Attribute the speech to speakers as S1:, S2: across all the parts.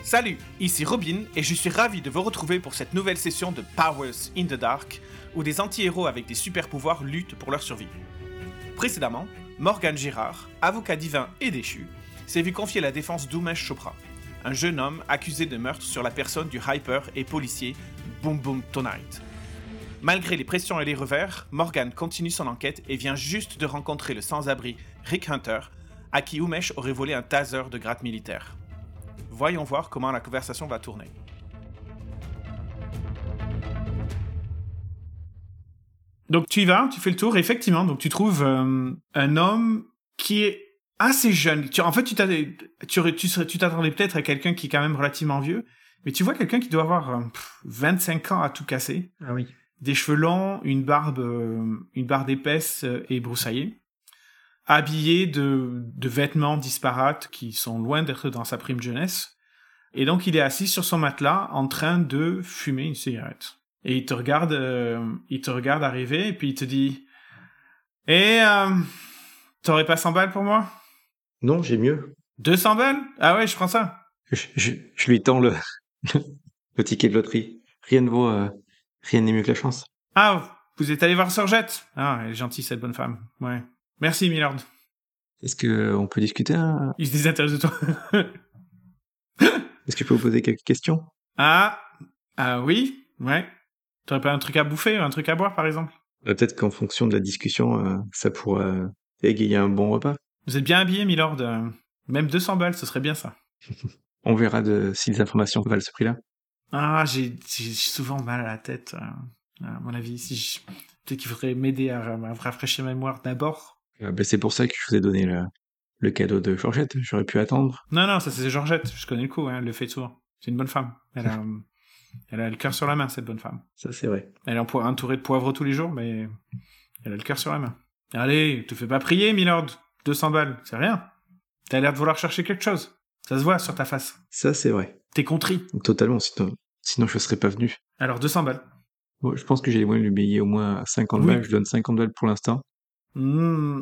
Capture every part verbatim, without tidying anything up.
S1: Salut, ici Robin et je suis ravi de vous retrouver pour cette nouvelle session de Powers in the Dark où des anti-héros avec des super-pouvoirs luttent pour leur survie. Précédemment, Morgan Girard, avocat divin et déchu, s'est vu confier la défense d'Umesh Chopra, un jeune homme accusé de meurtre sur la personne du hyper et policier Boom Boom Tonight. Malgré les pressions et les revers, Morgan continue son enquête et vient juste de rencontrer le sans-abri Rick Hunter, à qui Umesh aurait volé un taser de grade militaire. Voyons voir comment la conversation va tourner. Donc tu y vas, tu fais le tour, et effectivement, donc tu trouves euh, un homme qui est assez jeune. Tu, en fait, tu, t'attendais, tu, tu, tu t'attendais peut-être à quelqu'un qui est quand même relativement vieux, mais tu vois quelqu'un qui doit avoir euh, pff, vingt-cinq ans à tout casser.
S2: Ah oui.
S1: Des cheveux longs, une barbe, euh, une barbe épaisse euh, et broussaillée, habillé de, de vêtements disparates qui sont loin d'être dans sa prime jeunesse. Et donc il est assis sur son matelas en train de fumer une cigarette. Et il te regarde, euh, il te regarde arriver et puis il te dit « Eh, euh, t'aurais pas cent balles pour moi ?»
S2: Non, j'ai mieux.
S1: deux cents balles ? Ah ouais, je prends ça.
S2: Je, je, je lui tends le, le ticket de loterie. Rien ne vaut, euh, rien n'est mieux que la chance.
S1: Ah, vous êtes allé voir Sorgette ? Ah, elle est gentille cette bonne femme. Ouais. Merci, Milord.
S2: Est-ce que euh, on peut discuter hein
S1: Il se désintéresse de toi.
S2: Est-ce que je peux vous poser quelques questions ?
S1: Ah, ah oui, ouais. T'aurais pas un truc à bouffer, un truc à boire, par exemple ?
S2: euh, Peut-être qu'en fonction de la discussion, euh, ça pourra euh, égayer un bon repas.
S1: Vous êtes bien habillé, Milord. Euh, même deux cents balles, ce serait bien ça.
S2: On verra de, si les informations valent ce prix-là.
S1: Ah, j'ai, j'ai souvent mal à la tête, euh, à mon avis. Si je... Peut-être qu'il faudrait m'aider à, à rafraîchir ma mémoire d'abord.
S2: Euh, ben, c'est pour ça que je vous ai donné le, le cadeau de Georgette. J'aurais pu attendre.
S1: Non, non, ça c'est Georgette. Je connais le coup, hein, elle le fait souvent. C'est une bonne femme. Elle a, elle a le cœur sur la main, cette bonne femme.
S2: Ça, c'est vrai.
S1: Elle est entourée de poivre tous les jours, mais elle a le cœur sur la main. Allez, te fais pas prier, Milord. deux cents balles, c'est rien. T'as l'air de vouloir chercher quelque chose. Ça se voit sur ta face.
S2: Ça, c'est vrai.
S1: T'es contrit.
S2: Totalement, sinon, sinon je serais pas venu.
S1: Alors, deux cents balles.
S2: Bon, je pense que j'ai les moyens de lui payer au moins cinquante
S1: Oui.
S2: balles. Je donne cinquante balles pour l'instant.
S1: Mmh.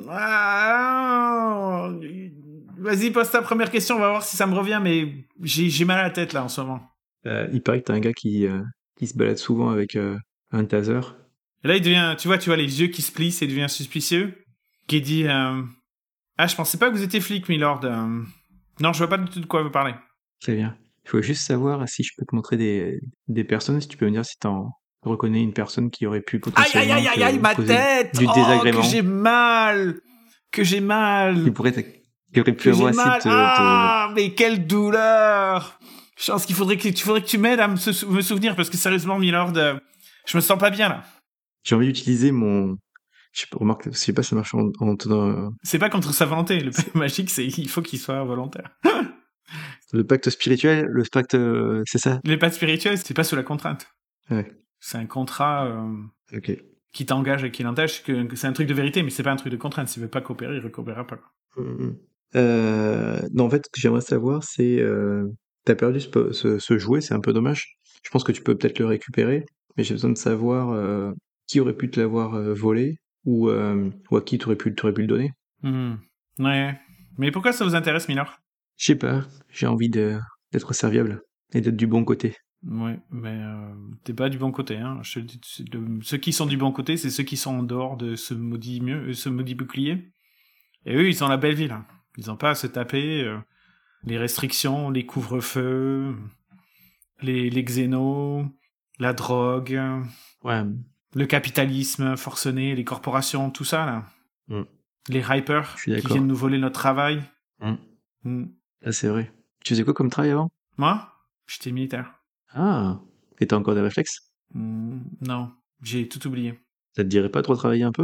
S1: Ah, vas-y, pose ta première question, on va voir si ça me revient, mais j'ai, j'ai mal à la tête là en ce moment.
S2: Euh, il paraît que t'as un gars qui, euh, qui se balade souvent avec euh, un taser.
S1: Et là, il devient, tu vois, tu vois les yeux qui se plissent et il devient suspicieux. Qui dit euh, ah, je pensais pas que vous étiez flic, Milord. Euh... Non, je vois pas du tout de quoi vous parlez.
S2: Très bien. Je voulais juste savoir si je peux te montrer des, des personnes, si tu peux me dire si t'en reconnais une personne qui aurait pu potentiellement
S1: Aïe, aïe, aïe, aïe, aïe, ma tête!
S2: du
S1: Oh,
S2: désagrément.
S1: que j'ai mal! Que j'ai mal!
S2: Qui pourrait t- qui aurait pu
S1: Que
S2: avoir
S1: j'ai
S2: assez
S1: mal!
S2: de te,
S1: Ah, mais quelle douleur! Je pense qu'il faudrait que tu, faudrait que tu m'aides à me, sou- me souvenir, parce que sérieusement, Milord, euh, je me sens pas bien, là.
S2: J'ai envie d'utiliser mon... Je sais pas, remarque, je sais pas si ça marche en... en, en...
S1: C'est pas contre sa volonté. Le pacte magique, c'est, il faut qu'il soit volontaire.
S2: Le pacte spirituel, le pacte... euh, c'est ça ?
S1: Les pactes spirituels, c'est pas sous la contrainte.
S2: Ouais.
S1: C'est un contrat euh,
S2: Ok.
S1: qui t'engage et qui l'engage, que, que c'est un truc de vérité, mais c'est pas un truc de contrainte. S'il veut pas coopérer, il ne coopérera pas.
S2: Mmh. Euh, non, en fait, ce que j'aimerais savoir, c'est... Euh, t'as perdu ce, ce, ce jouet, c'est un peu dommage. Je pense que tu peux peut-être le récupérer, mais j'ai besoin de savoir euh, qui aurait pu te l'avoir euh, volé, ou, euh, ou à qui t'aurais pu, t'aurais pu le donner.
S1: Mmh. Ouais. Mais pourquoi ça vous intéresse, Milord ?
S2: Je sais pas, j'ai envie de, d'être serviable, et d'être du bon côté.
S1: Ouais, mais euh, t'es pas du bon côté, hein. Je te dis, c'est de- ceux qui sont du bon côté, c'est ceux qui sont en dehors de ce maudit mieux, ce maudit bouclier. Et eux, ils ont la belle vie, là. Ils ont pas à se taper euh, les restrictions, les couvre-feux, les, les xénos, la drogue,
S2: Ouais.
S1: le capitalisme forcené, les corporations, tout ça, là.
S2: Mm.
S1: Les hypers
S2: Je suis
S1: qui
S2: d'accord.
S1: viennent nous voler notre travail.
S2: Mm.
S1: Mm.
S2: Ah, c'est vrai. Tu faisais quoi comme travail avant ?
S1: Moi, j'étais militaire.
S2: Ah, et t'as encore des réflexes ?
S1: Mm, non, j'ai tout oublié.
S2: Ça te dirait pas de retravailler un peu ?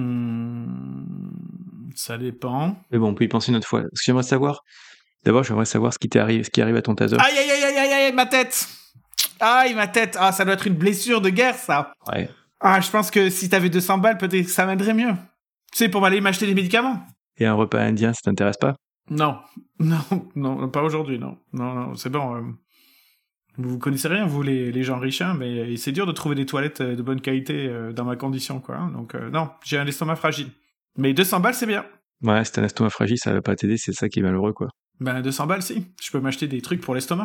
S1: Hmm, ça dépend.
S2: Mais bon, on peut y penser une autre fois. Ce que j'aimerais savoir, d'abord, j'aimerais savoir ce qui t'est arrivé, ce qui arrive à ton taser.
S1: Aïe, aïe, aïe, aïe, aïe, aïe, ma tête! Aïe, ma tête! Ah, ça doit être une blessure de guerre, ça!
S2: Ouais.
S1: Ah, je pense que si t'avais deux cents balles, peut-être que ça m'aiderait mieux. Tu sais, pour aller m'acheter des médicaments.
S2: Et un repas indien, ça t'intéresse pas ?
S1: Non, non, non, pas aujourd'hui, non. Non, non, c'est bon. Euh, vous connaissez rien, vous, les, les gens riches, hein, mais c'est dur de trouver des toilettes de bonne qualité euh, dans ma condition, quoi. Hein, donc, euh, non, j'ai un estomac fragile. Mais deux cents balles, c'est bien.
S2: Ouais, si t'as un estomac fragile, ça va pas t'aider, c'est ça qui est malheureux, quoi.
S1: Ben, deux cents balles, si. Je peux m'acheter des trucs pour l'estomac.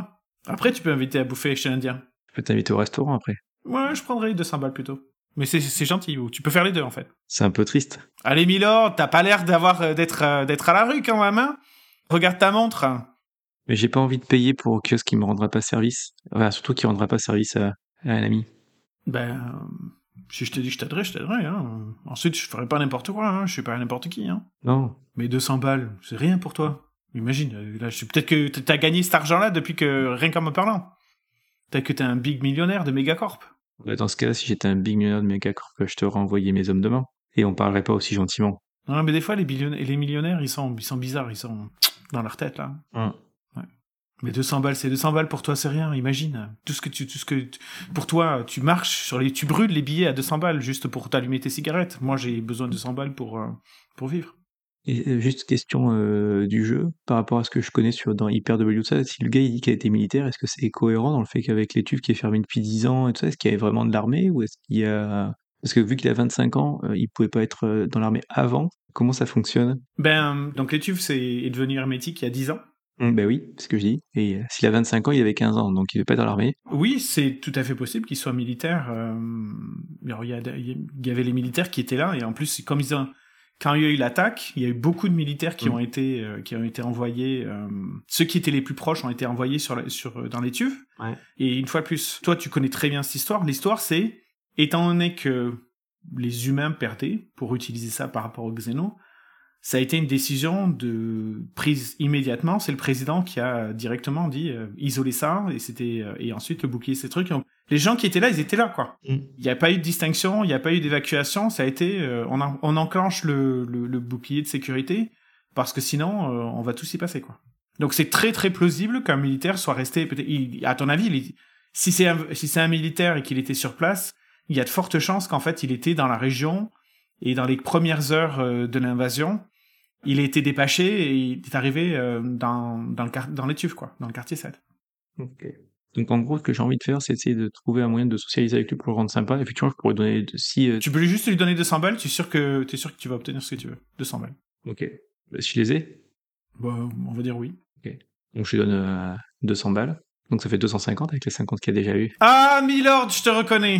S1: Après, tu peux m'inviter à bouffer chez l'Indien.
S2: Je peux t'inviter au restaurant après.
S1: Ouais, je prendrais deux cents balles plutôt. Mais c'est, c'est gentil, ou tu peux faire les deux en fait.
S2: C'est un peu triste.
S1: Allez, Milord, t'as pas l'air d'avoir euh, d'être, euh, d'être à la rue quand même, hein. Regarde ta montre.
S2: Mais j'ai pas envie de payer pour un kiosque qui me rendra pas service. Enfin, surtout qui rendra pas service à, à un ami.
S1: Ben, euh, si je te dis que je t'aiderai, je t'aiderai. Hein. Ensuite, je ferai pas n'importe quoi, hein. Je suis pas n'importe qui. Hein.
S2: Non.
S1: Mais deux cents balles, c'est rien pour toi. Imagine, euh, là, je suis... peut-être que t'as gagné cet argent-là depuis que, rien qu'en me parlant. Peut-être que t'es un big millionnaire de Megacorp.
S2: Dans ce cas-là, si j'étais un big millionnaire de Megacorp, je te renvoyais mes hommes demain. Et on parlerait pas aussi gentiment.
S1: Non, mais des fois, les, billionnaires, les millionnaires, ils sont, ils sont bizarres, ils sont dans leur tête, là.
S2: Hum.
S1: Ouais. Mais deux cents balles, c'est deux cents balles pour toi, c'est rien, imagine. Tout ce que tu, tout ce que, tu... pour toi, tu marches sur les, tu brûles les billets à deux cents balles juste pour t'allumer tes cigarettes. Moi, j'ai besoin de deux cents balles pour, euh, pour vivre.
S2: Et juste question euh, du jeu, par rapport à ce que je connais sur, dans Hyper W, ça, si le gars il dit qu'il a été militaire, est-ce que c'est cohérent dans le fait qu'avec l'étuve qui est fermée depuis dix ans et tout ça, est-ce qu'il y avait vraiment de l'armée ou est-ce qu'il y a... Parce que vu qu'il a vingt-cinq ans, euh, il pouvait pas être euh, dans l'armée avant. Comment ça fonctionne?
S1: Ben, donc l'étuve c'est, est devenu hermétique il y a dix ans.
S2: Mmh, ben oui, c'est ce que je dis. Et euh, s'il a vingt-cinq ans, il avait quinze ans, donc il devait pas être dans l'armée.
S1: Oui, c'est tout à fait possible qu'il soit militaire. Euh, alors, il y, a, il y avait les militaires qui étaient là, et en plus, comme ils ont... Quand il y a eu l'attaque, il y a eu beaucoup de militaires qui mmh. ont été euh, qui ont été envoyés. Euh, ceux qui étaient les plus proches ont été envoyés sur la, sur dans l'étuve.
S2: Ouais.
S1: Et une fois de plus, toi tu connais très bien cette histoire. L'histoire c'est, étant donné que les humains perdaient, pour utiliser ça par rapport aux xénos, ça a été une décision de prise immédiatement. C'est le président qui a directement dit euh, isoler ça, et c'était euh, et ensuite le bouclier, ces trucs. Donc, les gens qui étaient là, ils étaient là, quoi. Il mm. n'y a pas eu de distinction, il n'y a pas eu d'évacuation. Ça a été, euh, on, a, on enclenche le, le, le bouclier de sécurité parce que sinon, euh, on va tous y passer, quoi. Donc c'est très très plausible qu'un militaire soit resté. Peut-être, il, à ton avis, il, si c'est un, si c'est un militaire et qu'il était sur place, il y a de fortes chances qu'en fait, il était dans la région. Et dans les premières heures euh, de l'invasion, il a été dépêché et il est arrivé euh, dans, dans, le car- dans l'étuve, quoi, dans le quartier sept.
S2: Ok. Donc en gros, ce que j'ai envie de faire, c'est essayer de trouver un moyen de socialiser avec lui pour le rendre sympa. Effectivement, je pourrais donner... De, si, euh...
S1: Tu peux juste lui donner deux cents balles, tu es sûr que, tu es sûr que tu vas obtenir ce que tu veux. deux cents balles.
S2: Ok. Bah, si je les ai
S1: bah, on va dire oui.
S2: Ok. Donc je lui donne euh, deux cents balles. Donc ça fait deux cent cinquante avec les cinquante qu'il y a déjà eu.
S1: Ah, Milord, je te reconnais.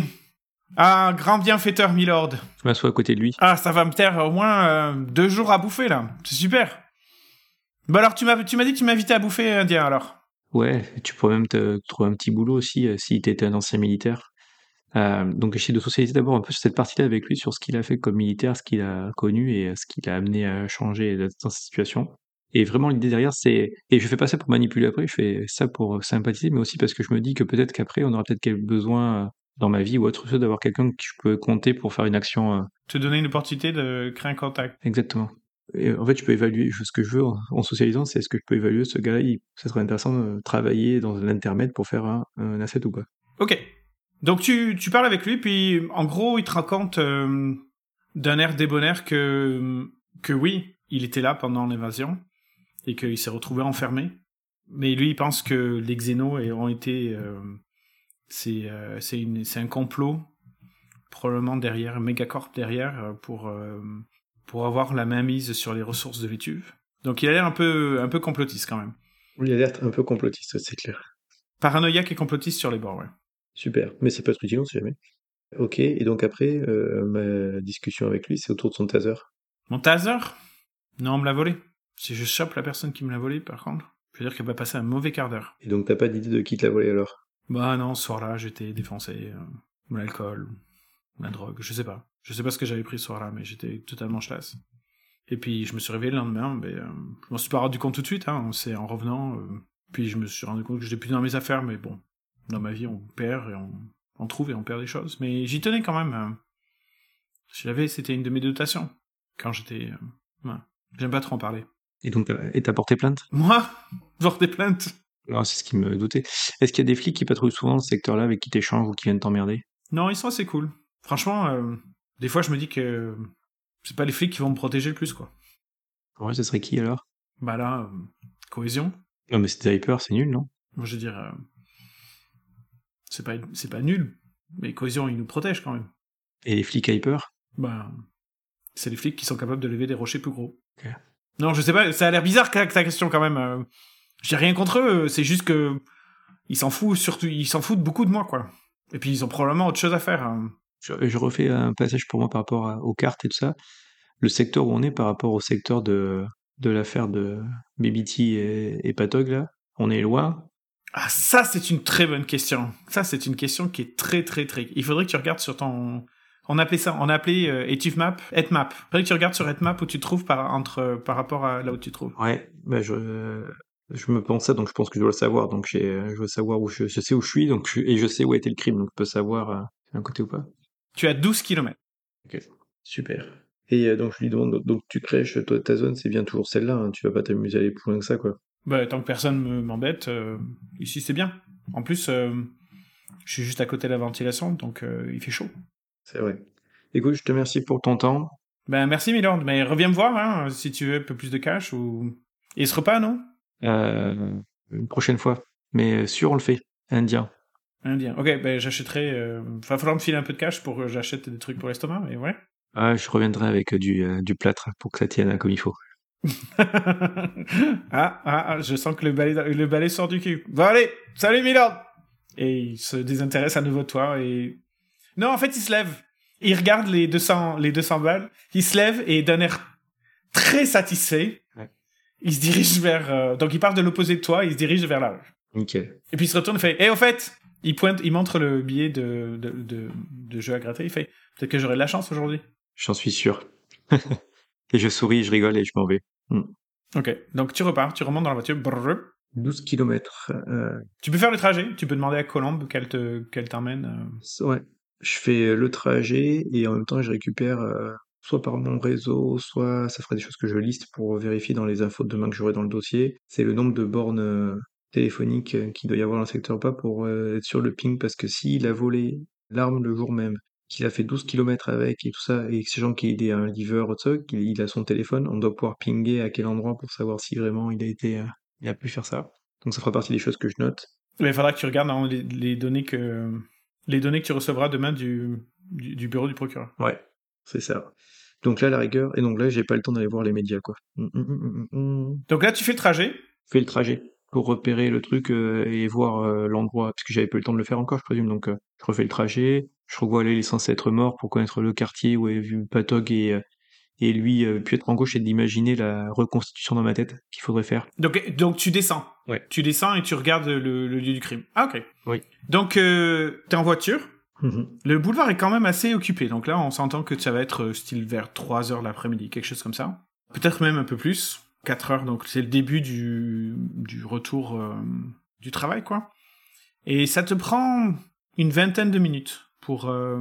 S1: Ah, grand bienfaiteur, Milord.
S2: Je m'assois à côté de lui.
S1: Ah, ça va me taire au moins euh, deux jours à bouffer, là. C'est super. Bah alors, tu m'as, tu m'as dit que tu m'invitais à bouffer indien, alors.
S2: Ouais, tu pourrais même te trouver un petit boulot aussi, euh, si t'étais un ancien militaire. Euh, donc essayer de socialiser d'abord un peu sur cette partie-là avec lui, sur ce qu'il a fait comme militaire, ce qu'il a connu et ce qu'il a amené à changer dans cette situation. Et vraiment, l'idée derrière, c'est... Et je fais pas ça pour manipuler après, je fais ça pour sympathiser, mais aussi parce que je me dis que peut-être qu'après, on aura peut-être quel besoin dans ma vie ou autre chose d'avoir quelqu'un que je peux compter pour faire une action... Euh...
S1: Te donner une opportunité de créer un contact.
S2: Exactement. Et en fait, je peux évaluer ce que je veux en socialisant, c'est est-ce que je peux évaluer ce gars-là, il... ça serait intéressant de travailler dans l'intermède pour faire un, un asset ou pas.
S1: Ok. Donc tu, tu parles avec lui, puis en gros, il te raconte euh, d'un air débonnaire que, que oui, il était là pendant l'invasion, et qu'il s'est retrouvé enfermé. Mais lui, il pense que les xénos ont été... Euh, c'est, euh, c'est, une, c'est un complot, probablement derrière, Megacorp derrière, pour, euh, pour avoir la main mise sur les ressources de l'étuve. Donc il a l'air un peu, un peu complotiste quand même.
S2: Oui, il a l'air un peu complotiste, c'est clair.
S1: Paranoïaque et complotiste sur les bords, ouais.
S2: Super, mais c'est pas ce que tu dis, on sait jamais. Ok, et donc après, euh, ma discussion avec lui, c'est autour de son taser.
S1: Mon taser ? Non, on me l'a volé. Si je chope la personne qui me l'a volé, par contre, je veux dire qu'elle va passer un mauvais quart d'heure.
S2: Et donc t'as pas d'idée de qui te l'a volé alors ?
S1: Bah non, ce soir-là, j'étais défoncé. Euh, l'alcool, la drogue, je sais pas. Je sais pas ce que j'avais pris ce soir-là, mais j'étais totalement chlasse. Et puis je me suis réveillé le lendemain, mais euh, je m'en suis pas rendu compte tout de suite, hein, c'est en revenant. Euh, puis je me suis rendu compte que j'étais plus dans mes affaires, mais bon, dans ma vie, on perd et on, on trouve et on perd des choses. Mais j'y tenais quand même. Euh, je l'avais, c'était une de mes dotations. Quand j'étais... Euh, ouais. J'aime pas trop en parler.
S2: Et donc, et t'as porté plainte ?
S1: Moi ? Porter plainte ?
S2: Non, c'est ce qui me doutait. Est-ce qu'il y a des flics qui patrouillent souvent dans ce secteur-là avec qui t'échangent ou qui viennent t'emmerder ?
S1: Non, ils sont assez cool. Franchement, euh, des fois, je me dis que c'est pas les flics qui vont me protéger le plus, quoi.
S2: Ouais, ce serait qui alors ?
S1: Bah là, euh, Cohésion.
S2: Non, mais c'est des hyper, c'est nul, non ?
S1: Moi, je veux dire, euh, c'est pas, c'est pas nul, mais Cohésion, ils nous protègent quand même.
S2: Et les flics hyper ?
S1: Bah, c'est les flics qui sont capables de lever des rochers plus gros.
S2: Ok.
S1: Non, je sais pas, ça a l'air bizarre ta question quand même. Euh, j'ai rien contre eux, c'est juste que ils s'en foutent surtout, ils s'en foutent beaucoup de moi, quoi. Et puis ils ont probablement autre chose à faire. Hein.
S2: Je, je refais un passage pour moi par rapport à, aux cartes et tout ça. Le secteur où on est par rapport au secteur de, de l'affaire de B B T et, et Patog, là, on est loin.
S1: Ah, ça, c'est une très bonne question. Ça, c'est une question qui est très, très, très... Il faudrait que tu regardes sur ton... On appelait ça, on appelait euh, Etivemap, Etmap. Il faudrait que tu regardes sur Etmap où tu te trouves par, entre, par rapport à là où tu te trouves.
S2: Ouais, bah je, je me pense ça, donc je pense que je dois le savoir. Donc j'ai, je veux savoir où je, je sais où je suis, donc je, et je sais où a été le crime, donc je peux savoir euh, un côté ou pas.
S1: Tu as douze kilomètres.
S2: Ok, super. Et euh, donc je lui demande, donc tu crèches, toi ta zone, c'est bien toujours celle-là, hein, tu vas pas t'amuser à aller plus loin que ça, quoi.
S1: Bah, tant que personne me, m'embête, euh, ici c'est bien. En plus, euh, je suis juste à côté de la ventilation, donc euh, il fait chaud.
S2: C'est vrai. Écoute, je te remercie pour ton temps.
S1: Ben merci Milord, mais reviens me voir hein, si tu veux un peu plus de cash ou... Et ce repas, non?
S2: Euh, une prochaine fois. Mais sûr, on le fait. Indien.
S1: Indien. Ok, ben j'achèterai... Euh... Va falloir me filer un peu de cash pour que j'achète des trucs pour l'estomac, mais ouais.
S2: Ah, je reviendrai avec du, euh, du plâtre pour que ça tienne comme il faut.
S1: ah, ah, ah, je sens que le balai, le balai sort du cul. Bon allez, salut Milord! Et il se désintéresse à nouveau de toi et... Non, en fait, il se lève. Il regarde les deux cents, les deux cents balles. Il se lève et d'un air très satisfait, ouais. Il se dirige vers... Euh... Donc il part de l'opposé de toi, il se dirige vers la rue.
S2: Nickel.
S1: Et puis il se retourne et fait « Eh, au fait !» Il pointe, il montre le billet de, de, de, de jeu à gratter. Il fait « Peut-être que j'aurai de la chance aujourd'hui. »
S2: J'en suis sûr. Et je souris, je rigole et je m'en vais. Mm.
S1: Ok, donc tu repars, tu remontes dans la voiture. Brrr.
S2: douze kilomètres. Euh...
S1: Tu peux faire le trajet, tu peux demander à Colombe qu'elle, te, qu'elle t'emmène. Euh...
S2: Ouais, je fais le trajet et en même temps je récupère euh, soit par mon réseau, soit ça fera des choses que je liste pour vérifier dans les infos de demain que j'aurai dans le dossier. C'est le nombre de bornes euh, téléphoniques euh, qu'il doit y avoir dans le secteur pas pour euh, être sur le ping parce que s'il a volé l'arme le jour même, qu'il a fait douze kilomètres avec et tout ça, et que ces gens qu'il est un livreur ou qu'il il a son téléphone, on doit pouvoir pinguer à quel endroit pour savoir si vraiment il a été, euh, il a pu faire ça. Donc ça fera partie des choses que je note.
S1: Mais il faudra que tu regardes dans les, les données que les données que tu recevras demain du, du, du bureau du procureur.
S2: Ouais, c'est ça. Donc là, la rigueur, et donc là, j'ai pas le temps d'aller voir les médias, quoi. Mmh, mmh, mmh, mmh.
S1: Donc là, tu fais le trajet.
S2: Je fais le trajet pour repérer le truc euh, et voir euh, l'endroit, parce que j'avais pas eu le temps de le faire encore, je présume. Donc euh, je refais le trajet, je revois là, il est censé être mort pour connaître le quartier où est vu Patog et euh, et lui euh, puis être en gauche et d'imaginer la reconstitution dans ma tête qu'il faudrait faire.
S1: Donc donc tu descends.
S2: Ouais.
S1: Tu descends et tu regardes le, le lieu du crime. Ah ok.
S2: Oui.
S1: Donc euh, t'es en voiture.
S2: Mmh.
S1: Le boulevard est quand même assez occupé. Donc là, on s'entend que ça va être style vers trois heures l'après-midi, quelque chose comme ça. Peut-être même un peu plus. quatre heures, donc c'est le début du, du retour euh, du travail, quoi. Et ça te prend une vingtaine de minutes pour... Euh,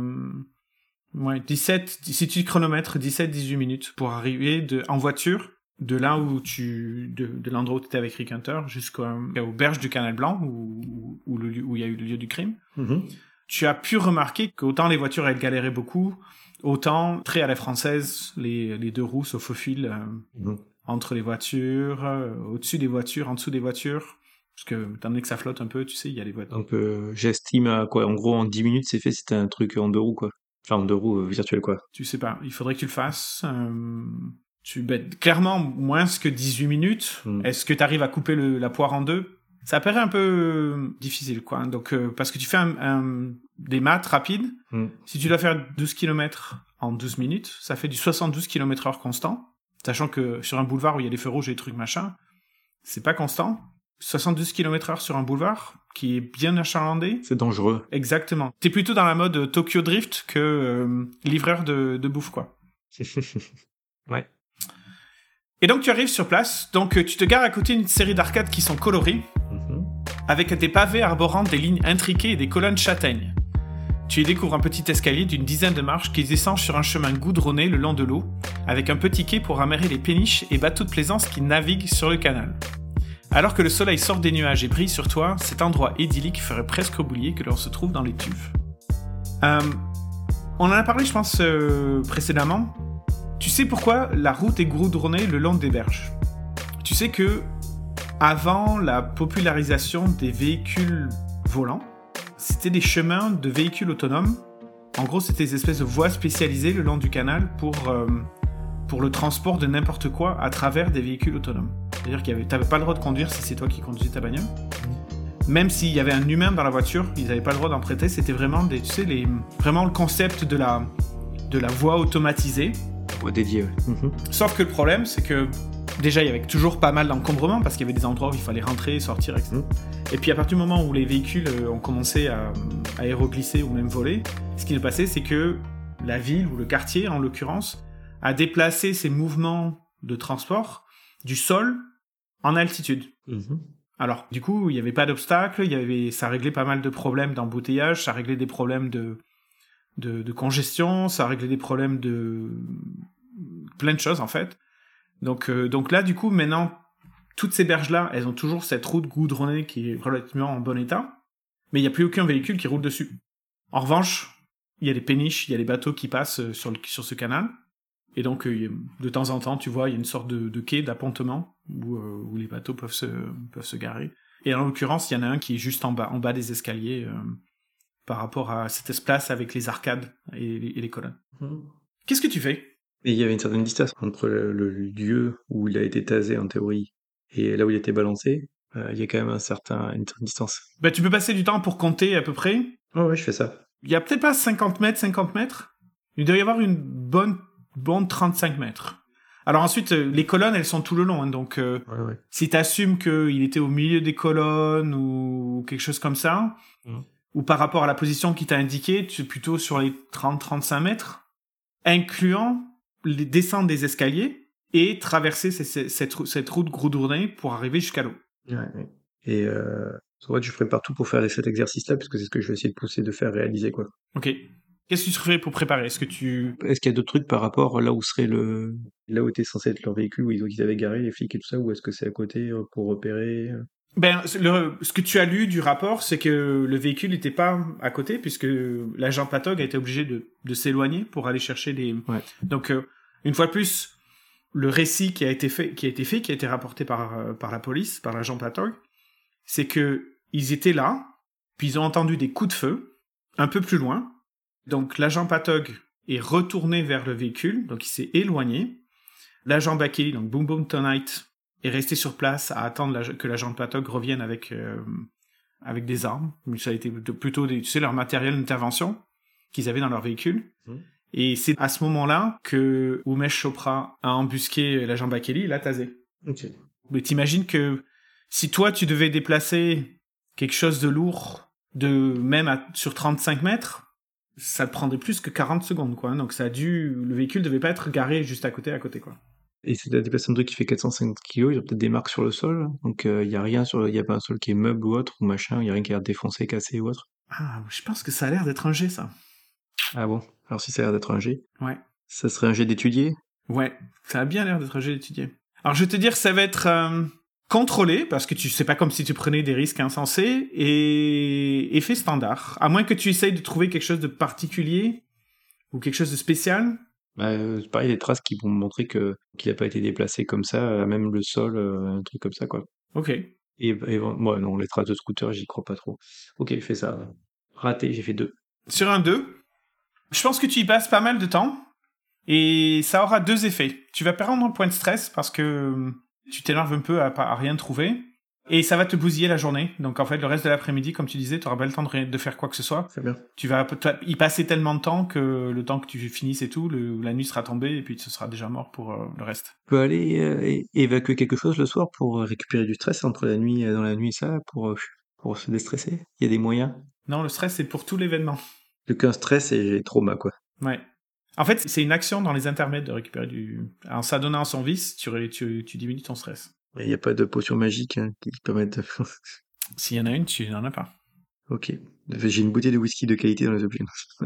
S1: ouais, dix-sept, si tu chronomètres, dix-sept dix-huit minutes pour arriver de, en voiture de là où tu... de, de l'endroit où tu étais avec Rick Hunter jusqu'aux berges du Canal Blanc, où, où, où, le, où il y a eu le lieu du crime.
S2: Mmh.
S1: Tu as pu remarquer qu'autant les voitures, elles galéraient beaucoup, autant, très à la française, les, les deux roues se faufilent... Euh, mmh. entre les voitures, euh, au-dessus des voitures, en dessous des voitures, parce que étant donné que ça flotte un peu, tu sais, il y a les voitures.
S2: Donc euh, j'estime à quoi, en gros en dix minutes c'est fait, c'était un truc en deux roues quoi. Enfin en deux roues euh, virtuel quoi.
S1: Tu sais pas, il faudrait que tu le fasses. Euh, tu ben, clairement moins que dix-huit minutes. Mm. Est-ce que tu arrives à couper le, la poire en deux? Ça paraît un peu difficile quoi. Donc euh, parce que tu fais un, un, des maths rapides. Mm. Si tu dois faire douze kilomètres en douze minutes, ça fait du soixante-douze kilomètres heure constant. Sachant que sur un boulevard où il y a des feux rouges et des trucs machin, c'est pas constant. soixante-douze kilomètres heure sur un boulevard qui est bien achalandé.
S2: C'est dangereux.
S1: Exactement. T'es plutôt dans la mode Tokyo Drift que euh, livreur de, de bouffe, quoi.
S2: Ouais.
S1: Et donc tu arrives sur place, donc tu te gares à côté d'une série d'arcades qui sont colorées, mm-hmm. avec des pavés arborant des lignes intriquées et des colonnes châtaignes. Tu y découvres un petit escalier d'une dizaine de marches qui descend sur un chemin goudronné le long de l'eau, avec un petit quai pour amarrer les péniches et bateaux de plaisance qui naviguent sur le canal. Alors que le soleil sort des nuages et brille sur toi, cet endroit idyllique ferait presque oublier que l'on se trouve dans les tuves. Euh, on en a parlé, je pense, euh, précédemment. Tu sais pourquoi la route est goudronnée le long des berges? Tu sais que, avant la popularisation des véhicules volants, c'était des chemins de véhicules autonomes. En gros, c'était des espèces de voies spécialisées le long du canal pour, euh, pour le transport de n'importe quoi à travers des véhicules autonomes. C'est-à-dire que tu n'avais pas le droit de conduire si c'est toi qui conduisais ta bagnole. même s'il y avait un humain dans la voiture, ils n'avaient pas le droit d'en prêter. C'était vraiment, des, tu sais, les, vraiment le concept de la, de la voie automatisée.
S2: Voie dédiée, ouais. Mmh.
S1: Sauf que le problème, c'est que déjà, il y avait toujours pas mal d'encombrements parce qu'il y avait des endroits où il fallait rentrer, sortir, et cetera. Mmh. Et puis à partir du moment où les véhicules ont commencé à, à aéroglisser ou même voler, ce qui s'est passé, c'est que la ville, ou le quartier en l'occurrence, a déplacé ses mouvements de transport du sol en altitude. Mmh. Alors, du coup, il n'y avait pas d'obstacle, il y avait, ça réglait pas mal de problèmes d'embouteillage, ça réglait des problèmes de, de, de congestion, ça réglait des problèmes de... plein de choses, en fait. Donc, euh, donc là, du coup, maintenant, toutes ces berges-là, elles ont toujours cette route goudronnée qui est relativement en bon état, mais il n'y a plus aucun véhicule qui roule dessus. En revanche, il y a des péniches, il y a des bateaux qui passent sur, le, sur ce canal, et donc, euh, de temps en temps, tu vois, il y a une sorte de, de quai d'appontement où, euh, où les bateaux peuvent se, peuvent se garer. Et en l'occurrence, il y en a un qui est juste en bas, en bas des escaliers euh, par rapport à cette espace avec les arcades et les, et les colonnes. Mmh. Qu'est-ce que tu fais ?
S2: Et il y avait une certaine distance entre le, le lieu où il a été tasé, en théorie, et là où il a été balancé. Euh, il y a quand même un certain, une certaine distance.
S1: Bah, tu peux passer du temps pour compter à peu près.
S2: Oh ouais, je fais ça.
S1: Il y a peut-être pas cinquante mètres, cinquante mètres. Il doit y avoir une bonne, bonne trente-cinq mètres. Alors ensuite, les colonnes, elles sont tout le long. Hein, donc, euh, ouais, ouais. Si tu assumes qu'il était au milieu des colonnes ou quelque chose comme ça, mmh. ou par rapport à la position qui t'a indiqué, tu es plutôt sur les trente à trente-cinq mètres, incluant les descendre des escaliers et traverser cette, cette, cette route goudronnée pour arriver jusqu'à l'eau.
S2: Ouais, ouais. Et euh, en fait, je ferai partout pour faire cet exercice-là, puisque c'est ce que je vais essayer de pousser, de faire réaliser, quoi.
S1: Ok. Qu'est-ce que tu ferais pour préparer ? Est-ce que tu...
S2: Est-ce qu'il y a d'autres trucs par rapport là où serait le... là où était censé être leur véhicule, où ils avaient garé, les flics et tout ça, ou est-ce que c'est à côté pour repérer ?
S1: Ben, le, ce que tu as lu du rapport, c'est que le véhicule n'était pas à côté, puisque l'agent Patog a été obligé de, de s'éloigner pour aller chercher les...
S2: Ouais.
S1: Donc, euh, une fois de plus, le récit qui a été fait, qui a été fait, qui a été rapporté par, euh, par la police, par l'agent Patog, c'est que ils étaient là, puis ils ont entendu des coups de feu, un peu plus loin. Donc, l'agent Patog est retourné vers le véhicule, donc il s'est éloigné. L'agent Bakeli, donc Boom Boom Tonight, est resté sur place à attendre la, que l'agent Patog revienne avec, euh, avec des armes. Ça a été plutôt des, tu sais, leur matériel d'intervention qu'ils avaient dans leur véhicule. Mmh. Et c'est à ce moment-là que Umesh Chopra a embusqué l'agent Bakeli et l'a tasé.
S2: Ok.
S1: Mais t'imagines que si toi, tu devais déplacer quelque chose de lourd, de même à, sur trente-cinq mètres, ça te prendrait plus que quarante secondes, quoi. Donc ça a dû... Le véhicule devait pas être garé juste à côté, à côté, quoi.
S2: Et c'est la déplacement de truc qui fait quatre cent cinquante kilos, il y a peut-être des marques sur le sol, donc il euh, y a rien sur... Il y a pas un sol qui est meuble ou autre, ou machin, il y a rien qui a défoncé, cassé ou autre.
S1: Ah, je pense que ça a l'air d'être un jet, ça.
S2: Ah bon ? Alors si ça a l'air d'être un jet,
S1: ouais.
S2: Ça serait un jet d'étudier ?
S1: Ouais, ça a bien l'air d'être un jet d'étudier. Alors je vais te dire, ça va être euh, contrôlé, parce que tu sais pas comme si tu prenais des risques insensés, et effet standard. À moins que tu essayes de trouver quelque chose de particulier, ou quelque chose de spécial.
S2: Bah, euh, c'est pareil, des traces qui vont me montrer que, qu'il a pas été déplacé comme ça, même le sol, euh, un truc comme ça, quoi.
S1: Ok.
S2: Et, et moi, non, les traces de scooter, j'y crois pas trop. Ok, fais ça. Raté, j'ai fait deux.
S1: Sur un deux, je pense que tu y passes pas mal de temps, et ça aura deux effets. Tu vas perdre un point de stress, parce que tu t'énerves un peu à, à rien trouver, et ça va te bousiller la journée. Donc en fait, le reste de l'après-midi, comme tu disais, tu n'auras pas le temps de, de faire quoi que ce soit.
S2: C'est bien.
S1: Tu vas y passer tellement de temps que le temps que tu finisses et tout, le, la nuit sera tombée, et puis ce sera déjà mort pour euh, le reste.
S2: Tu peux aller euh, évacuer quelque chose le soir pour récupérer du stress entre la nuit, dans la nuit et ça, pour, pour se déstresser. Il y a des moyens.
S1: Non, le stress, c'est pour tout l'événement.
S2: Donc un stress et trauma, quoi.
S1: Ouais. En fait, c'est une action dans les intermèdes de récupérer du... En s'adonnant à son vice, tu, tu, tu diminues ton stress.
S2: Il n'y a pas de potion magique hein, qui permette de...
S1: S'il y en a une, tu n'en as pas.
S2: Ok. J'ai une bouteille de whisky de qualité dans les objets.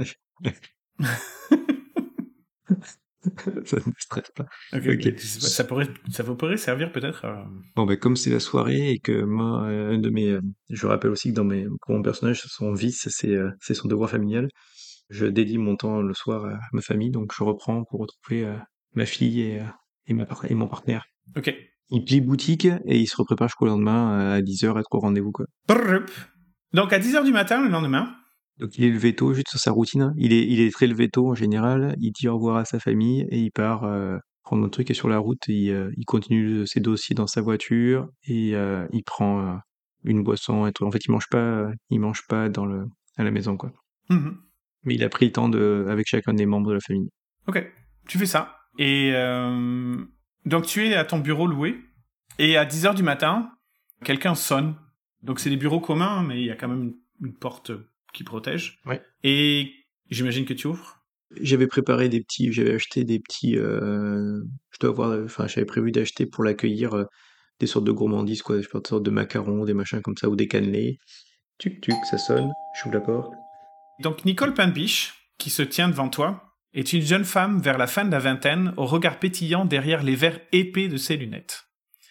S2: Ça ne me stresse pas.
S1: Okay, okay. Ça, pourrait, ça pourrait servir peut-être à...
S2: Bon, ben, comme c'est la soirée et que moi, un de mes... Je rappelle aussi que dans mes, pour mon personnage, son vice, c'est, c'est son devoir familial. Je dédie mon temps le soir à ma famille, donc je reprends pour retrouver euh, ma fille et, euh, et, ma, et mon partenaire.
S1: Ok.
S2: Il plie boutique et il se reprépare jusqu'au lendemain à dix heures, être au rendez-vous, quoi.
S1: Donc à dix heures du matin, le lendemain.
S2: Donc il est levé tôt, juste sur sa routine. Il est, il est très levé tôt en général. Il dit au revoir à sa famille et il part euh, prendre un truc. Et sur la route, il, euh, il continue ses dossiers dans sa voiture et euh, il prend, euh, une boisson, un truc. En fait, il mange pas, il mange pas dans le, à la maison, quoi.
S1: Mmh.
S2: Mais il a pris le temps de, avec chacun des membres de la famille.
S1: Ok, tu fais ça. Et euh, donc tu es à ton bureau loué, et à dix heures du matin, quelqu'un sonne. Donc c'est des bureaux communs, mais il y a quand même une, une porte qui protège.
S2: Ouais.
S1: Et j'imagine que tu ouvres.
S2: J'avais préparé des petits, j'avais acheté des petits, euh, je dois avoir, enfin, j'avais prévu d'acheter pour l'accueillir euh, des sortes de gourmandises, quoi, des sortes de macarons, des machins comme ça, ou des cannelés. Tuc, tuc, ça sonne, j'ouvre la porte.
S1: Donc Nicole Painbiche, qui se tient devant toi, est une jeune femme vers la fin de la vingtaine, au regard pétillant derrière les verres épais de ses lunettes.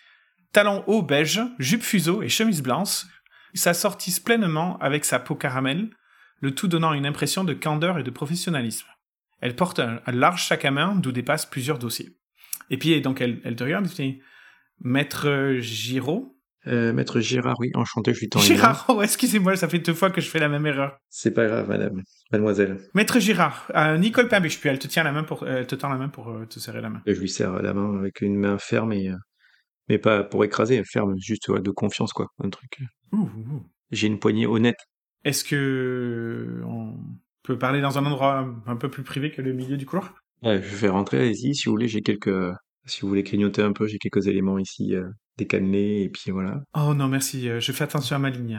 S1: Talons hauts beige, jupe fuseau et chemise blanche s'assortissent pleinement avec sa peau caramel, le tout donnant une impression de candeur et de professionnalisme. Elle porte un, un large sac à main d'où dépassent plusieurs dossiers. Et puis, donc, elle, elle te regarde et te dit « Maître Giraud ?»
S2: Euh, Maître Girard, oui, enchanté, je lui tends une main.
S1: Girard, oh, excusez-moi, ça fait deux fois que je fais la même erreur.
S2: C'est pas grave, madame, mademoiselle.
S1: Maître Girard, euh, Nicole Painbiche, puis elle te tient la main pour, elle te tend la main pour euh, te serrer la main.
S2: Je lui serre la main avec une main ferme, et, euh, mais pas pour écraser, ferme, juste ouais, de confiance, quoi, un truc.
S1: Ouh, ouh.
S2: J'ai une poignée honnête.
S1: Est-ce que on peut parler dans un endroit un peu plus privé que le milieu du couloir?
S2: Ouais, je vais rentrer, allez-y, si vous voulez, j'ai quelques... Si vous voulez clignoter un peu, j'ai quelques éléments ici, euh, des cannelés, et puis voilà.
S1: Oh non, merci, euh, je fais attention à ma ligne.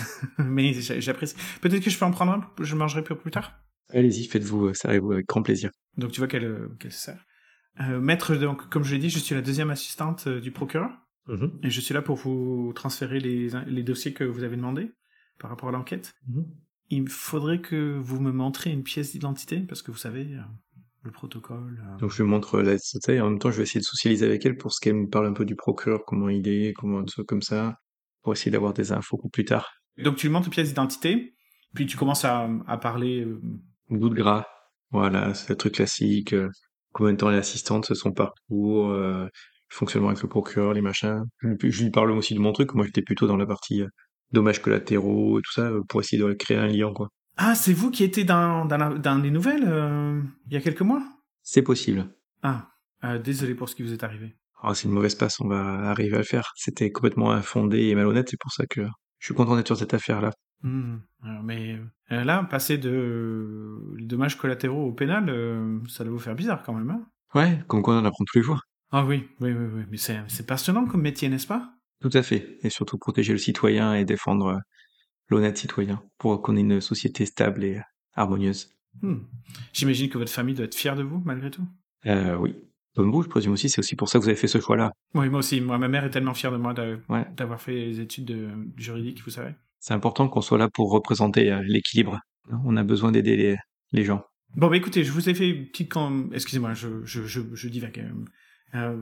S1: Mais j'a- j'apprécie. Peut-être que je peux en prendre un, je mangerai plus plus tard.
S2: Allez-y, faites-vous, euh, servez-vous avec grand plaisir.
S1: Donc tu vois qu'elle euh, qu'elle se sert. Euh, maître, donc, comme je l'ai dit, je suis la deuxième assistante euh, du procureur.
S2: Mhm.
S1: Et je suis là pour vous transférer les, les dossiers que vous avez demandés par rapport à l'enquête.
S2: Mhm.
S1: Il faudrait que vous me montrez une pièce d'identité, parce que vous savez, euh, le protocole... euh,
S2: Donc je lui montre la société, et en même temps je vais essayer de socialiser avec elle pour ce qu'elle me parle un peu du procureur, comment il est, comment un truc comme ça, pour essayer d'avoir des infos pour plus tard.
S1: Donc tu lui montres une pièce d'identité, puis tu commences à, à parler... euh,
S2: Bout de gras, voilà, c'est le truc classique, euh, combien de temps elle est assistante, son parcours, euh, le fonctionnement avec le procureur, les machins. Je, lui- je lui parle aussi de mon truc, moi j'étais plutôt dans la partie euh, dommages collatéraux et tout ça, euh, pour essayer de créer un lien, quoi.
S1: Ah, c'est vous qui étiez dans, dans, la- dans les nouvelles euh, il y a quelques mois?
S2: C'est possible.
S1: Ah, euh, désolé pour ce qui vous est arrivé.
S2: Oh, c'est une mauvaise passe, on va arriver à le faire. C'était complètement infondé et malhonnête, c'est pour ça que je suis content d'être sur cette affaire-là.
S1: Hmm, alors, mais euh, là, passer de euh, dommages collatéraux au pénal, euh, ça doit vous faire bizarre quand même, hein?
S2: Ouais, comme quoi on en apprend tous les jours.
S1: Ah oui, oui, oui, oui. Mais c'est, c'est passionnant comme métier, n'est-ce pas?
S2: Tout à fait. Et surtout protéger le citoyen et défendre euh, l'honnête citoyen pour qu'on ait une société stable et euh, harmonieuse.
S1: Hmm. J'imagine que votre famille doit être fière de vous, malgré tout.
S2: Euh, oui. Comme vous, je présume aussi, c'est aussi pour ça que vous avez fait ce choix-là.
S1: Oui, moi aussi. Moi, ma mère est tellement fière de moi d'a-
S2: Ouais.
S1: d'avoir fait les études de, juridiques, vous savez.
S2: C'est important qu'on soit là pour représenter euh, l'équilibre. On a besoin d'aider les, les gens.
S1: Bon, bah écoutez, je vous ai fait une petite... com- Excusez-moi, je, je, je, je divague. Euh,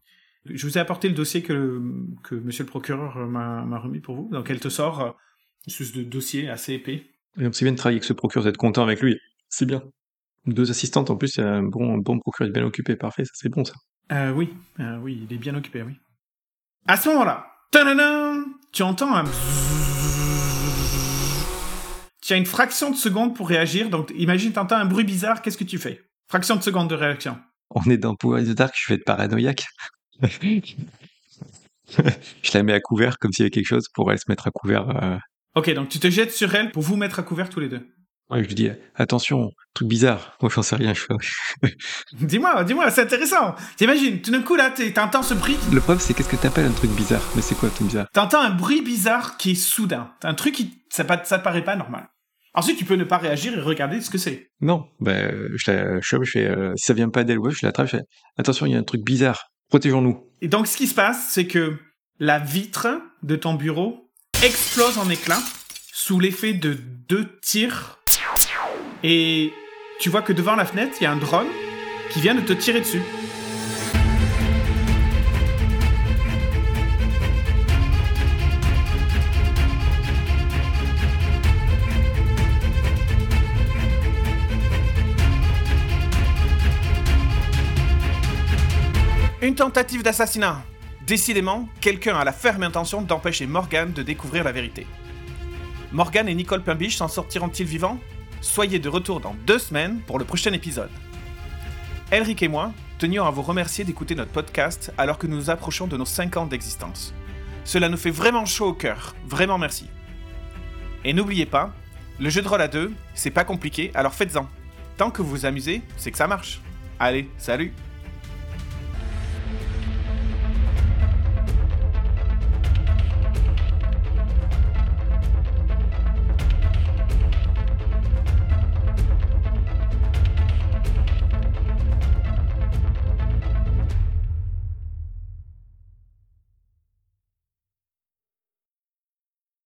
S1: je vous ai apporté le dossier que, que monsieur le procureur m'a, m'a remis pour vous. Donc, elle te sort euh, une espèce de dossier assez épais.
S2: Et donc c'est bien de travailler avec ce procureur, d'être content avec lui. C'est bien. Deux assistantes, en plus, il y a un bon, un bon procureur bien occupé, parfait, ça c'est bon ça.
S1: Euh, oui, euh, oui, il est bien occupé, oui. À ce moment-là, tadadam, tu entends un... Tu as une fraction de seconde pour réagir, donc imagine, tu entends un bruit bizarre, qu'est-ce que tu fais? Fraction de seconde de réaction.
S2: On est dans Power in the Dark, je vais être paranoïaque. Je la mets à couvert comme s'il y avait quelque chose pour elle se mettre à couvert. Euh...
S1: Ok, donc tu te jettes sur elle pour vous mettre à couvert tous les deux.
S2: Ouais, je lui dis attention, truc bizarre. Moi, j'en sais rien. Je fais...
S1: Dis-moi, dis-moi, c'est intéressant. T'imagines, tout d'un coup là, t'es- t'entends ce bruit.
S2: Le problème, c'est qu'est-ce que t'appelles un truc bizarre? Mais c'est quoi un truc bizarre?
S1: T'entends un bruit bizarre qui est soudain. Un truc qui, ça, pa- ça te paraît pas normal. Ensuite, tu peux ne pas réagir et regarder ce que c'est.
S2: Non, ben, je, la, je, je fais, euh, si ça vient pas d'elle, ouais, je l'attrape. Je fais attention, il y a un truc bizarre. Protégeons-nous.
S1: Et donc, ce qui se passe, c'est que la vitre de ton bureau explose en éclats sous l'effet de deux tirs. Et tu vois que devant la fenêtre, il y a un drone qui vient de te tirer dessus. Une tentative d'assassinat. Décidément, quelqu'un a la ferme intention d'empêcher Morgan de découvrir la vérité. Morgan et Nicole Painbiche s'en sortiront-ils vivants? Soyez de retour dans deux semaines pour le prochain épisode. Elric et moi tenions à vous remercier d'écouter notre podcast alors que nous nous approchons de nos cinq ans d'existence. Cela nous fait vraiment chaud au cœur, vraiment merci. Et n'oubliez pas, le jeu de rôle à deux, c'est pas compliqué, alors faites-en. Tant que vous vous amusez, c'est que ça marche. Allez, salut!